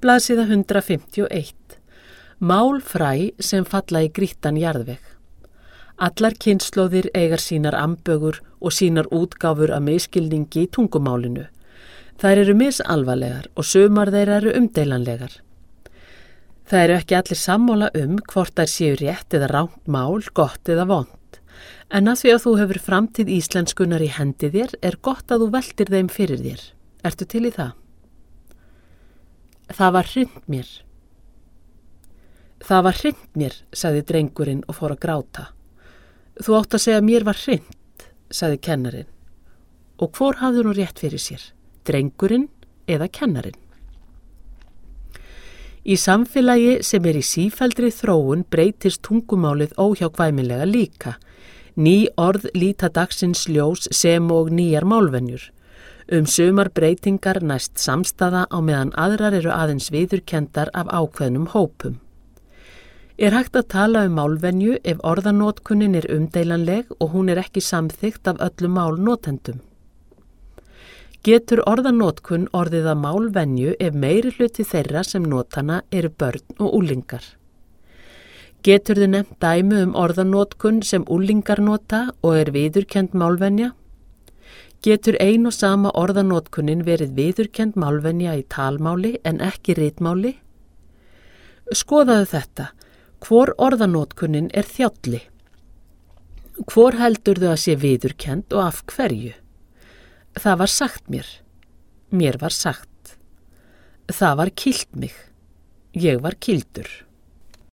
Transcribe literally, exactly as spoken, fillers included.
Blaðsíða hundrað fimmtíu og eitt. Málfræ sem falla í grýttan jarðveg. Allar kynslóðir eigar sínar ambögur og sínar útgáfur af misskilningi í tungumálinu. Þær eru misalvarlegar og sumar þeirra eru umdeilanlegar. Það eru ekki allir sammála um hvort þær séu rétt eða rangt mál, gott eða vont. En að því að þú hefur framtíð íslenskunar í hendi þér er gott að þú veltir þeim fyrir þér. Ertu til í það? Það var hrint mér. Það var hrint mér, sagði drengurinn og fór að gráta. Þú átt að segja mér var hrint, sagði kennarinn. Og hvor hafði nú rétt fyrir sér? Drengurinn eða kennarinn? Í samfélagi sem er í sífelldri þróun breytist tungumálið óhjákvæmilega líka. Ný orð líta dagsins ljós sem og nýjar málvenjur. Um sumar breytingar næst samstaða á meðan aðrar eru aðeins viðurkenndar af ákveðnum hópum. Er hægt að tala um málvenju ef orðanotkunin er umdeilanleg og hún er ekki samþykkt af öllum málnotendum? Getur orðanotkun orðið að málvenju ef meiri hluti þeirra sem notana eru börn og úlingar? Getur þið nefnt dæmi um orðanotkun sem úlingar nota og er viðurkennd málvenja? Getur ein og sama orðanotkunin verið viðurkennd málvenja í talmáli en ekki ritmáli? Skoðaðu þetta. Hvor orðanotkunin er þjálli? Hvor heldurðu að sé viðurkennd og af hverju? Það var sagt mér. Mér var sagt. Það var kýlt mig. Ég var kýldur.